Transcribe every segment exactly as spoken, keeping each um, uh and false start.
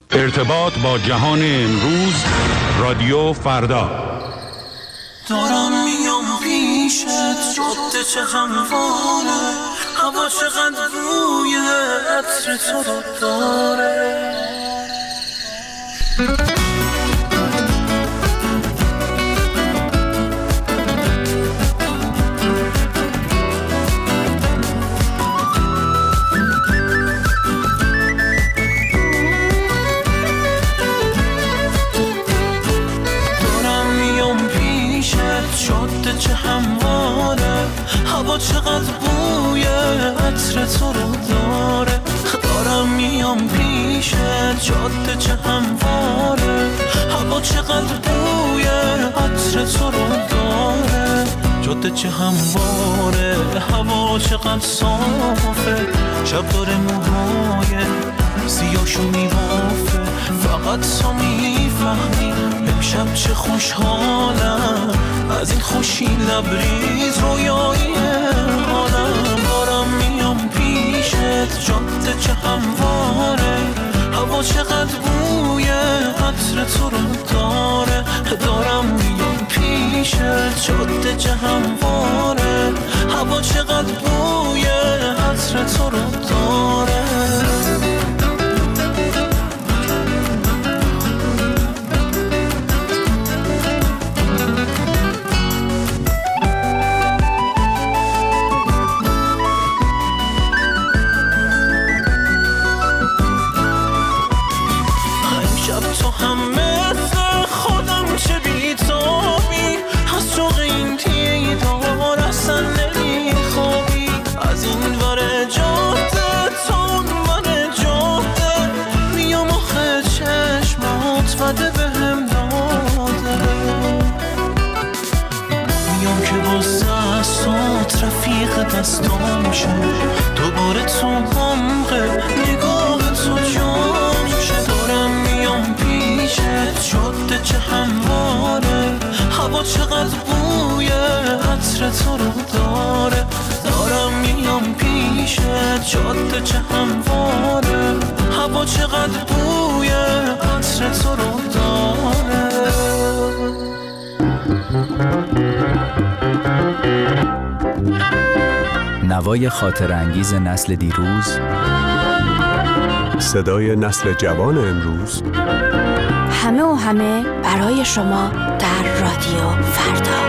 ارتباط با جهان امروز، رادیو فردا. دارم میام پیشت، جاده چه همواره، هوا چقدر روی عطر تو رو داره. جاده چه همواره، هوا چقدر بوی عطر تو رو داره. دارم میام پیشت، جاده چه همواره، هوا چقدر بوی عطر تو رو داره. جاده چه همواره، هوا چقدر صافه، شب داره موهای سیاهشو میبافه. فقط تو میفهمی امشب چه خوشحالم، از این خوشی لبریز رویایی حالم. دارم میام پیشت، جاده چه همواره، هوا چقدر بوی عطر تو رو داره. دارم میام پیشت، جاده چه همواره، هوا چقدر بوی عطر تو رو داره. دستام شه دوباره تو عمق نگاه تو جام شه. دارم میام پیشت، جاده چه همواره، هوا چقدر بوی عطر تو رو داره. دارم میام پیشت، جاده چه همواره، هوا چقدر بوی عطر تو رو داره. نوای خاطر انگیز نسل دیروز، صدای نسل جوان امروز، همه و همه برای شما در رادیو فردا.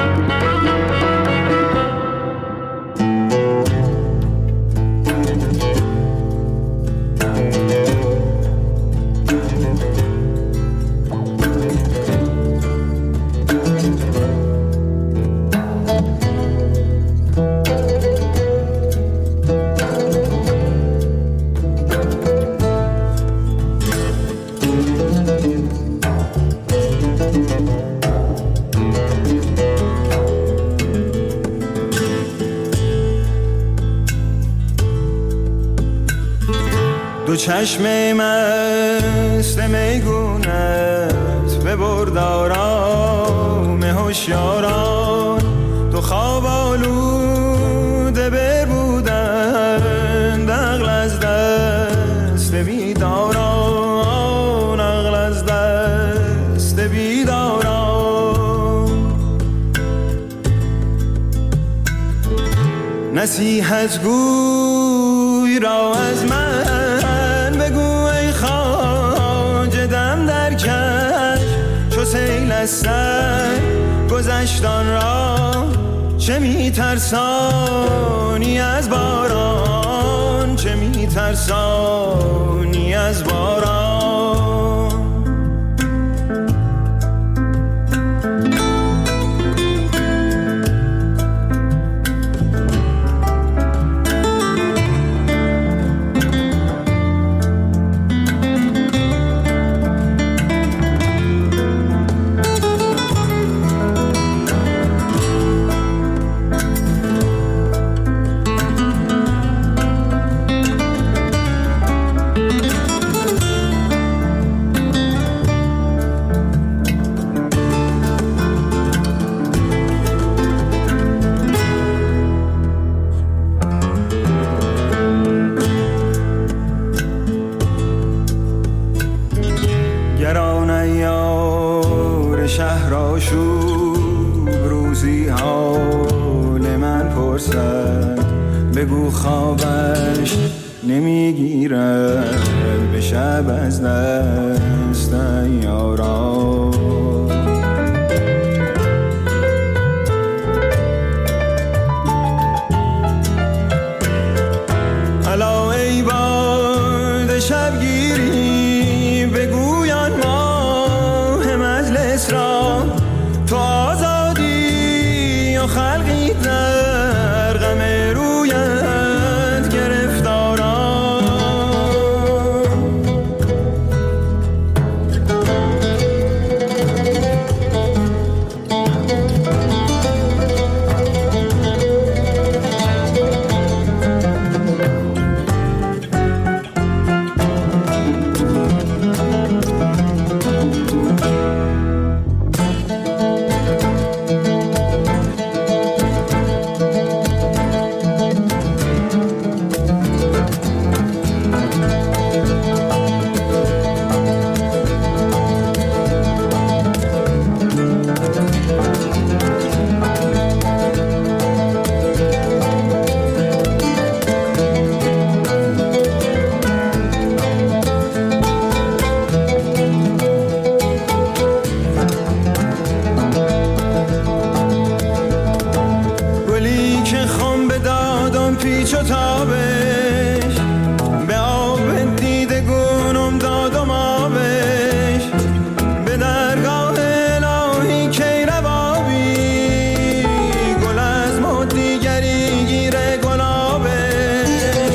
دو چشم مست میگونت ببرد آرام هوشیاران، دو خواب آلوده ببودند عقل از دست بیداران، عقل از دست بیداران. نصیحت گوی را از من سیل از سر گذشتان را، چه میترسانی از باران، چه میترسانی از باران. شهر آشوب روزی حال من پرسد، بگو خوابش نمیگیرد به شب از دست یارا. الا ای باد شبگیری بگویان ماه مجلس را، تو آزادی و خلقی در غم رویت گرفتاران. پیچ و تابش به آب دیده گونم دادم آبش، به درگاه الهی کی روابی گل از مد دیگری گیره گلابش.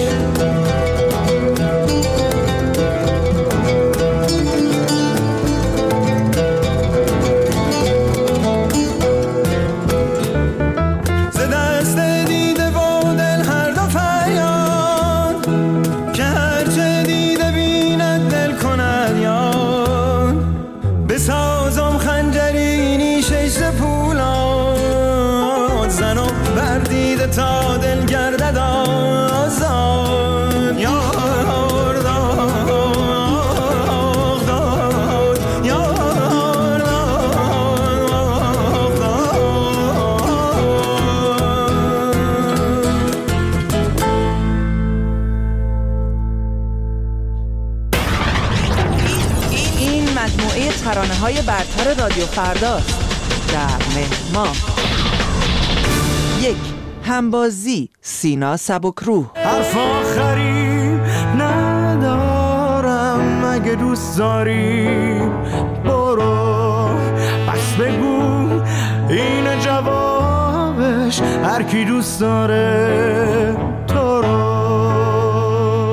ز دست دیده و دل هر دو فریاد که هرچه دیده بیند دل کند یاد، بسازم خنجری نیشش ز پولاد، زنم بر دیده تا دل گردد آزاد. یار داد داد یار داد داد. این مجموعه ترانه‌های برتر رادیو فرداست. در مهمان یک، همبازی سینا سبکروح. حرف آخری ندارم، اگه دوست داری برو، پس بگو این جوابش، هر کی دوست داره تو رو.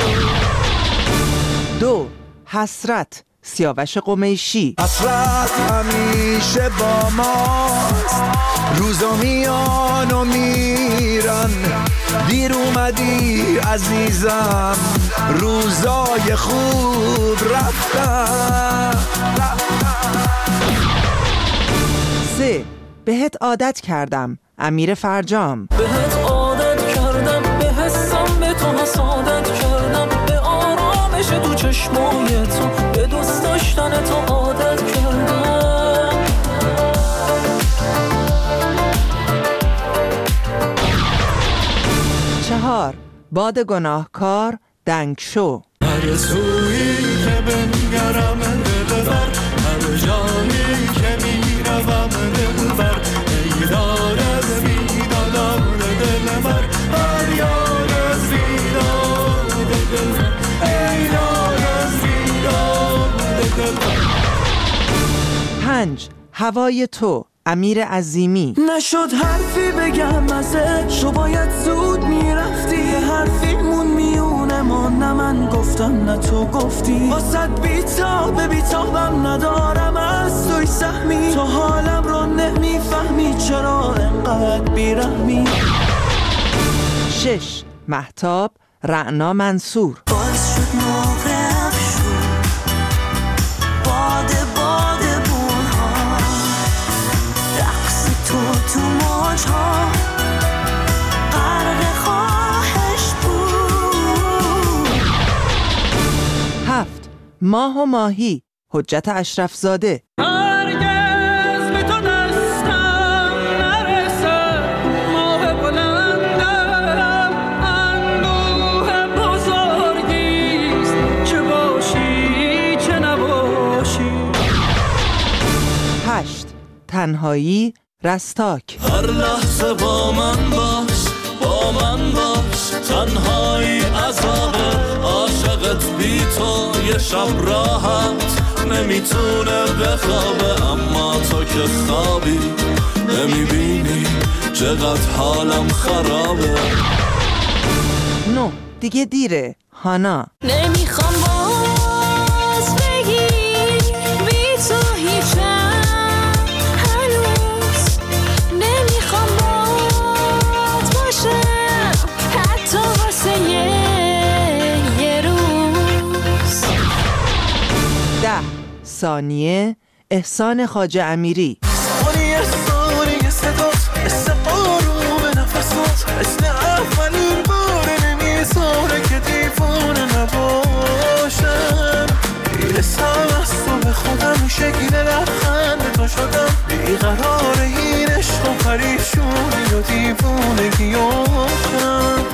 دو، حسرت سیاوش قمیشی. حسرت همیشه با ماست، روزا میان و میرن، دیر اومدی عزیزم، روزای خوب رفتن. سه، بهت عادت کردم امیر فرجام. بهت عادت کردم، به حسم به تو حسادت کردم، به آرامش تو چشمای تو، به دوست داشتن تو عادت کردم. چهار، باد گناهکار دنگ شو. هر سویی که بنگرم دلبر، هر جایی که میروم دلبر، ای دار از بیدادم دلبر، هر یار از بیداد دلبر، ای یار از بیداد دلبر. پنج، هوای تو امیر عظیمی. نشد حرفی بگم ازش، و باید زود میرفتی، حرفیمون میونه ما، نه من گفتم نه تو گفتی، واسد بیتاب بیتابم ندارم از توی سهمی، تو حالم رو نمیفهمی چرا انقدر بیرحمی. شش، مهتاب رعنا منصور. باز شد موقع افشون، باده باده بونها، رقص تو تو موجها، غرق خواهش بود. هفت، ماه و ماهی حجت اشرف زاده. هرگز تنهایی رستاک. هر لحظه با من باش، با من باش، تنهایی عذابه، عاشقت بی تو یه شب راحت نمیتونه بخوابه، اما تو که خوابی نمیبینی چقدر حالم خرابه. نو دیگه دیره. هانا. نمیخوام باز بگی بی تو هیچم، هنوز نمیخوام باز باشم حتی واسه یه, یه روز. ده ثانیه. احسان خواجه امیری. ثانیه ثانیه صدات مثل قاروم نفسات، مثل اولین بار نمیذاره که دیوانه نباشم. میرسم از تو به خودم، شکل لبخند تو شدم، بیقرار این عشق و پریشونی و دیوانگیاشم.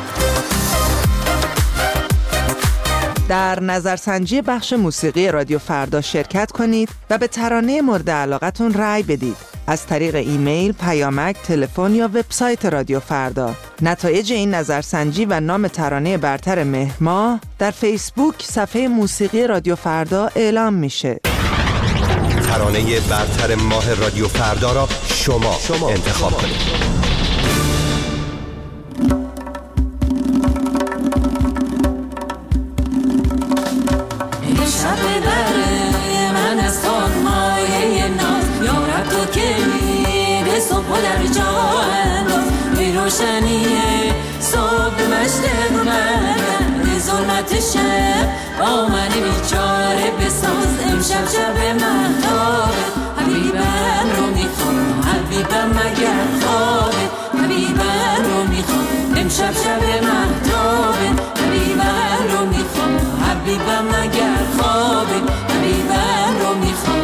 در نظرسنجی بخش موسیقی رادیو فردا شرکت کنید و به ترانه مورد علاقتون رأی بدید از طریق ایمیل، پیامک، تلفن یا وبسایت رادیو فردا. نتایج این نظرسنجی و نام ترانه برتر مهر ماه در فیسبوک صفحه موسیقی رادیو فردا اعلام میشه. ترانه برتر ماه رادیو فردا را شما, شما انتخاب کنید. شب بره من از خانمایه ناز، یارب تو که میده صبح در جا انداز، بی روشنیه صبح مشرق مرگم، ظلمت شب با من بیچاره بساز. امشب شب مهتابه، حبیبم رو میخوام، حبیبم مگر خوابه، حبیبم رو میخوام. امشب شب مهتابه، حبیبم رو میخوام، حبیبم مگر خوابه، حبیبم رو میخوام.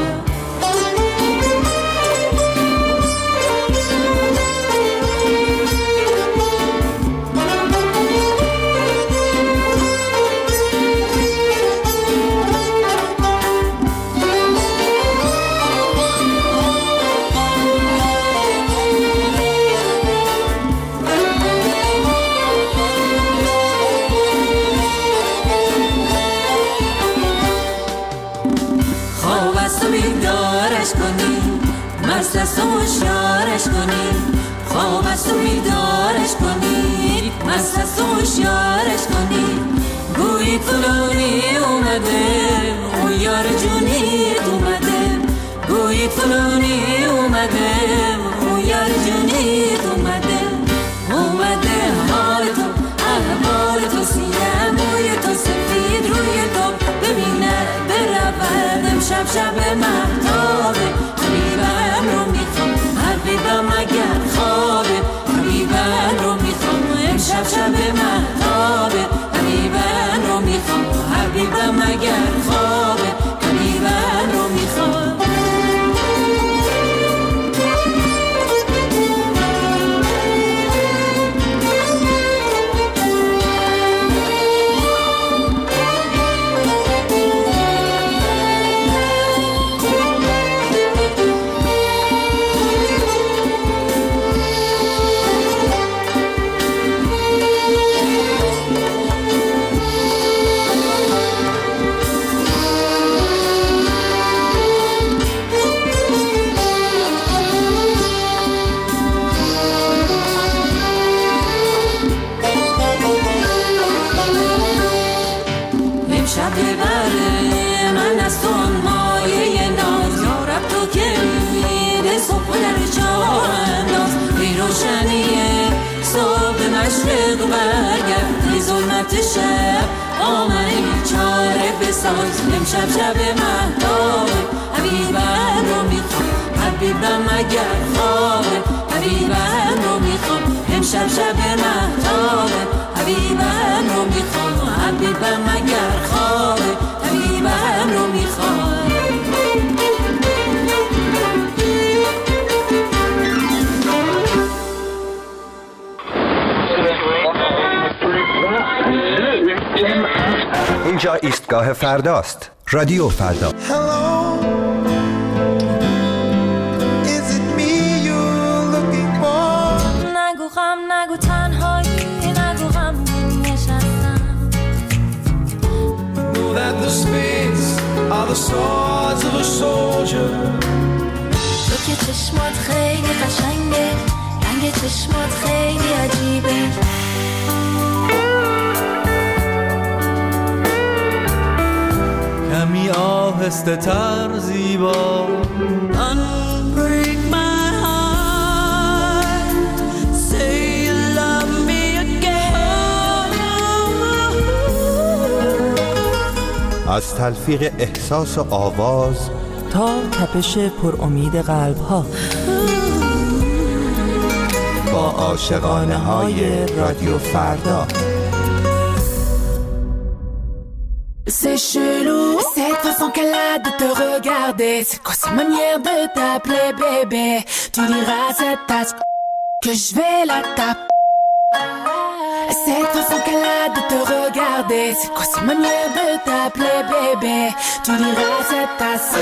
مست است و هوشیارش کنی، خواب است و بیدارش کنی، مست است و هوشیارش کنی. گویی فلانی اومده، اون یار جونیت اومده، گویی فلانی اومده، اون یار جونیت اومده. اومده حال تو، احوال تو، سیاه موی تو، سفید روی تو، ببینه برود امشب شب مهتابه، حبیبم رو میخوام، حبیبم اگر خوابه، حبیبم رو میخوام. امشب شب مهتابه، حبیبم رو میخوام، حبیبم اگر خوابه، حبیبم رو میخوام. شب آمنه بیچاره بساز. امشب شب مهتابه، حبیبم رو میخوام، حبیبم اگر خوابه، حبیبم رو میخوام. امشب شب مهتابه، حبیبم رو میخوام، حبیبم اگر خوابه، حبیبم رو میخوام. اینجا ایستگاه فرداست. رادیو فردا. Hello, is it me are the swords of a soldier. تو که چشمات خیلی قشنگه، رنگ چشمات خیلی عجیبه. کمی آهسته تر زیبا. Unbreak my heart, say you love me again. از تلفیق احساس و آواز تا تپش پر امید قلب ها، با عاشقانه های رادیو فردا. C'est chelou, cette façon qu'elle a de te regarder. C'est quoi cette manière de t'appeler bébé? Tu diras à cette tasse que je vais la taper. Cette façon qu'elle a de te regarder. C'est quoi cette manière de t'appeler bébé? Tu diras à cette tasse.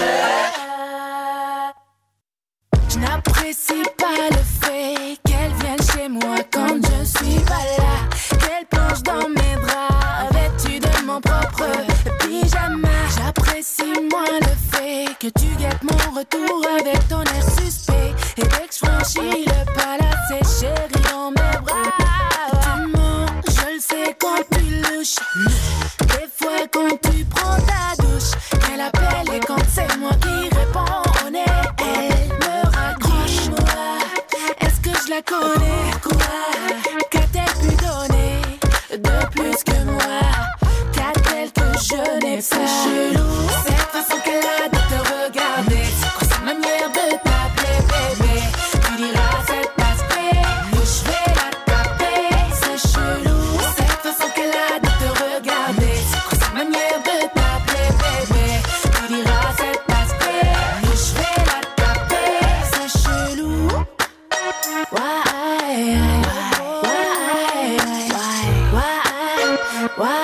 Je n'apprécie pas le fait qu'elle vienne chez moi quand je suis pas là. Qu'elle plonge dans mes draps vêtue de mon propre pyjama. J'apprécie moins le fait que tu guettes mon retour avec ton air suspect. Et dès que je franchis le palace, c'est chéri dans mes bras. Tu mens, je le sais quand tu louches. Des fois quand tu prends ta douche, qu'elle appelle et quand c'est moi qui réponds, on est elle me raccroche. Moi, est-ce que je la connais? Quoi? Qu'a-t-elle pu donner de plus que moi? Qu'a-t-elle que je n'ai pas? C'est chelou, cette façon qu'elle a de te regarder. C'est quoi cette manière de t'appeler bébé? Tu diras à cette aspect que je vais la taper. C'est chelou, cette façon qu'elle a de te regarder. C'est quoi cette manière de t'appeler bébé? Tu diras à cet aspect que je vais la taper. C'est chelou. Why, why, why,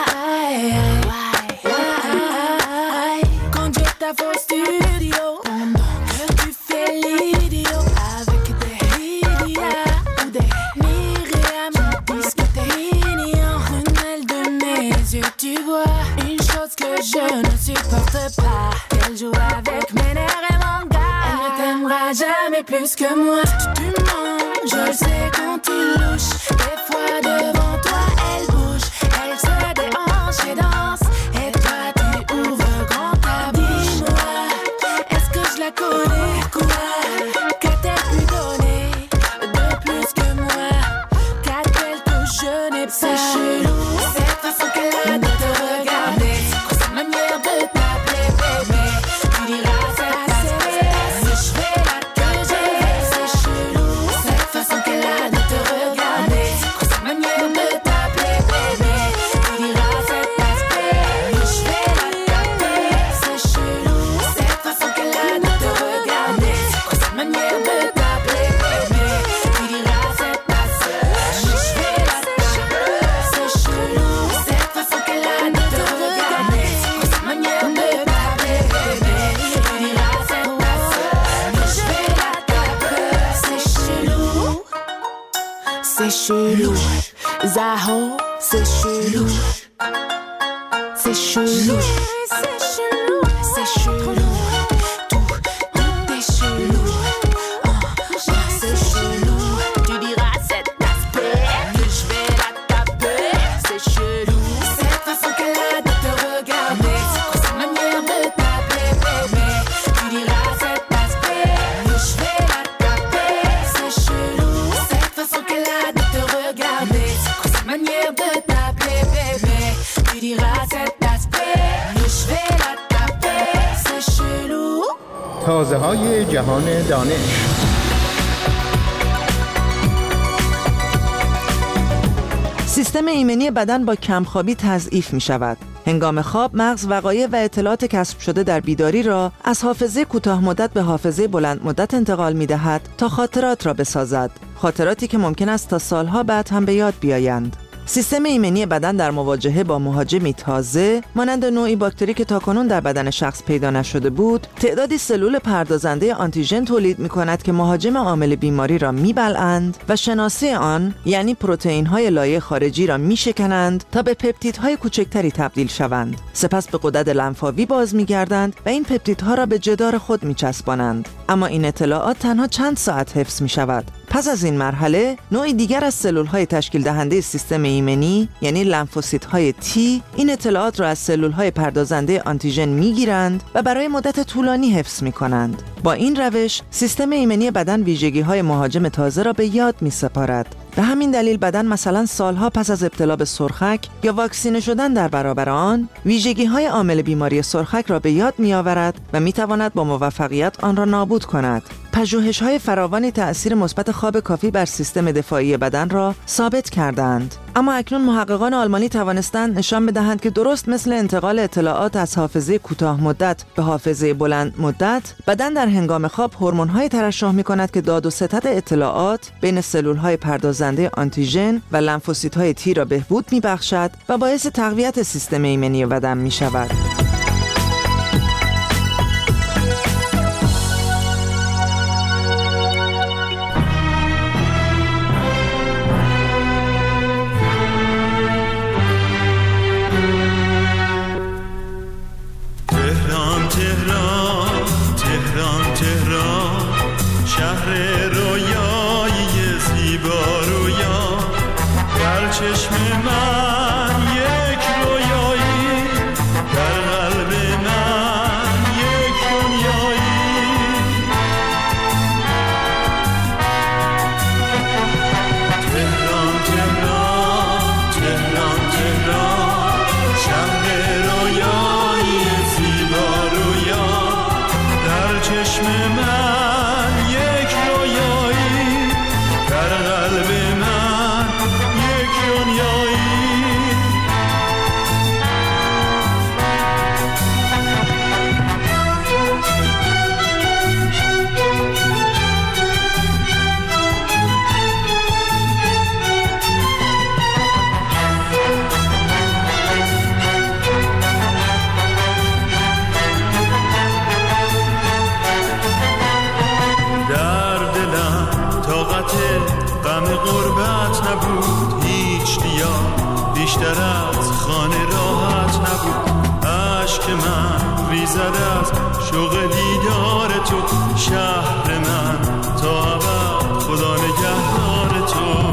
why? Quand je t'avoue au studio, pendant que tu fais l'idiot avec des Lydia ou des Myriam, ils disent que t'es mignon. Prunelle de mes yeux, tu vois une chose que je ne supporte pas, qu'elle joue avec mes nerfs et mon gars. Elle ne t'aimera jamais plus que moi. Tu mens, je le sais quand tu louches. Des fois devant toi elle bouge, elle se déhanche et danse. Et toi tu ouvres grand ta bouche. Dis-moi, est-ce que je la connais? Quoi? Qu'a-t-elle pu donner de plus que moi? Qu'a-t-elle que je n'ai pas? C'est chelou, cette façon qu'elle a de te regarder. C'est quoi cette manière de t'appeler bébé? Tu diras c'est assez, si je fais la que j'ai. C'est chelou, cette façon qu'elle a de te regarder. C'est quoi cette manière de t'appeler bébé? Tu diras c'est assez, que je vais la taper. C'est chelou, cette façon qu'elle a de te regarder. C'est quoi cette manière de t'appeler bébé? Tu diras c'est assez, que je vais la taper. C'est chelou, cette façon qu'elle a de te regarder. C'est quoi cette manière de t'appeler bébé? Tu diras c'est assez, que je vais la taper. C'est chelou, c'est chelou. Zaho, c'est chelou. C'est chelou. C'est chelou. C'est chelou. Tout, tout est chelou. Ah, ah, c'est chelou. Tu diras cet aspect que je vais la taper. C'est chelou. Cette façon qu'elle a de te regarder. C'est quoi cette manière de t'appeler bébé? Tu diras cet aspect que je vais la taper. C'est chelou. Cette façon qu'elle a de te regarder. C'est quoi cette manière de t'appeler bébé? Tu diras cet aspect que je vais la taper. C'est chelou. تازه های جهان دانش. سیستم ایمنی بدن با کمخوابی تضعیف می شود. هنگام خواب مغز وقایع و اطلاعات کسب شده در بیداری را از حافظه کوتاه مدت به حافظه بلند مدت انتقال می دهد تا خاطرات را بسازد. خاطراتی که ممکن است تا سالها بعد هم به یاد بیایند. سیستم ایمنی بدن در مواجهه با مهاجمی تازه مانند نوعی باکتری که تاکنون در بدن شخص پیدا نشده بود، تعدادی سلول پردازنده آنتیژن تولید می‌کند که مهاجم عامل بیماری را می‌بلعند و شناسی آن یعنی پروتئین‌های لایه خارجی را می‌شکنند تا به پپتیدهای کوچکتری تبدیل شوند. سپس به غدد لنفاوی باز می‌گردند و این پپتیدها را به جدار خود می‌چسبانند. اما این اطلاعات تنها چند ساعت حفظ می‌شود. پس از این مرحله، نوعی دیگر از سلول‌های تشکیل دهنده سیستم ایمنی یعنی لنفوسیت‌های تی این اطلاعات را از سلول‌های پردازنده آنتیژن می‌گیرند و برای مدت طولانی حفظ می‌کنند. با این روش، سیستم ایمنی بدن ویژگی‌های مهاجم تازه را به یاد می‌سپارد. به همین دلیل بدن مثلا سالها پس از ابتلا به سرخک یا واکسینه شدن در برابر آن، ویژگی‌های عامل بیماری سرخک را به یاد می‌آورد و می‌تواند با موفقیت آن را نابود کند. پژوهش‌های فراوانی تأثیر مثبت خواب کافی بر سیستم دفاعی بدن را ثابت کردند. اما اکنون محققان آلمانی توانستند نشان بدهند که درست مثل انتقال اطلاعات از حافظه کوتاه مدت به حافظه بلند مدت، بدن در هنگام خواب هورمون‌های ترشح می‌کند که داد و ستد اطلاعات بین سلول‌های پردازنده آنتیژن و لنفوسیت‌های تی را بهبود می‌بخشد و باعث تقویت سیستم ایمنی بدن می‌شود. چشم من یک رویایی، در قلب من یک دنیایی. تهران تهران تهران تهران، شهر رویایی زیبا رویا، در چشم من یک رویایی، در قلب من غم غربت نبود، هیچ دیا بیشتر از خانه راحت نبود. عشق من ریزد از شوق دیدار تو، شهر من تا ابد خدا نگهدار تو.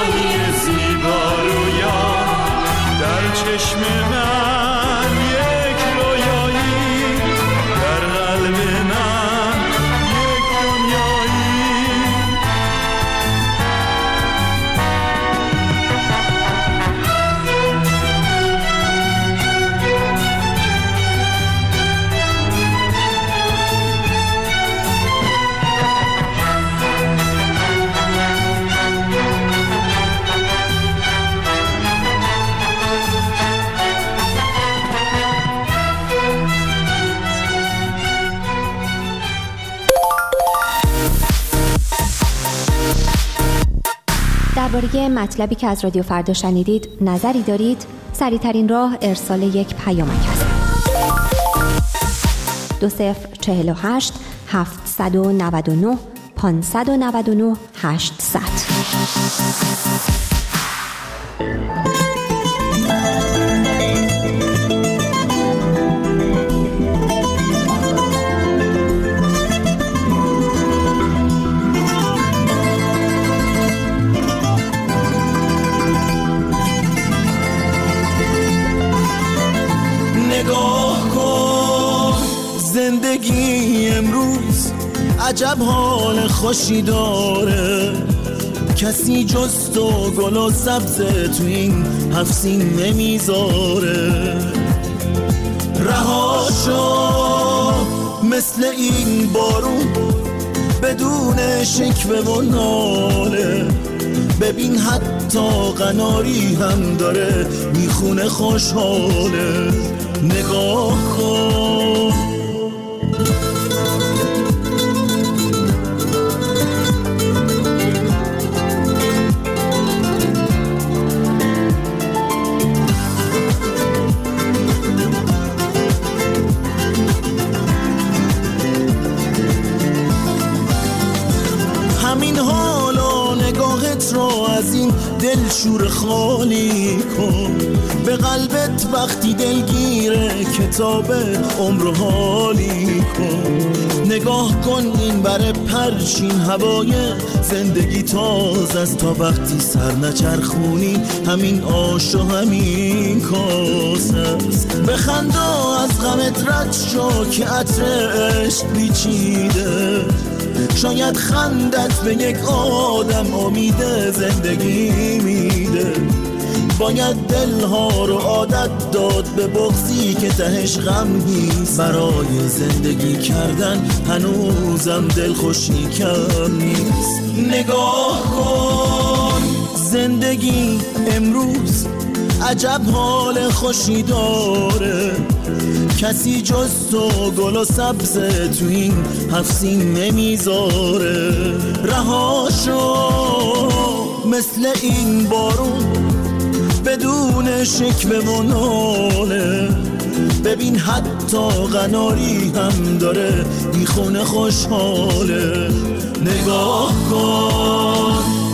چشم من یک درباره مطلبی که از رادیو فردا شنیدید نظری دارید؟ سریع‌ترین راه ارسال یک پیامک است. دو صفر چهل و هشت هفتصد و نود و نه پانصد و نود و نه هشتصد. نگاه کن زندگی امروز عجب حال خوشی داره، کسی جز تو گل و سبز تو این هفت سین نمیذاره. رها شو مثل این بارون بدون شکوه و ناله، ببین حتی قناری هم داره میخونه خوشحاله. نگاه کن همین حالا نگاهت رو از این دل شور خالی کن، به قلبت وقتی دلگیره کتاب عمر حالی کن. نگاه کن این بر پرچین هوای زندگی تازه است، تا وقتی سر نچرخونی همین آش و همین کاسه است. بخند و از غمت رد شو که عطر عشق پیچیده، شاید خندت به یک آدم امید زندگی میده. باید دلها رو عادت داد به بغضی که تهش غم نیست، برای زندگی کردن هنوزم دل خوشی کم نیست. نگاه کن زندگی امروز عجب حال خوشی داره، کسی جز تو گل و سبز تو این هفت سین نمیذاره. رها شو مثل این بارون بدون شکوه و ناله، ببین حتی قناری هم داره میخونه خوشحاله. نگاه کن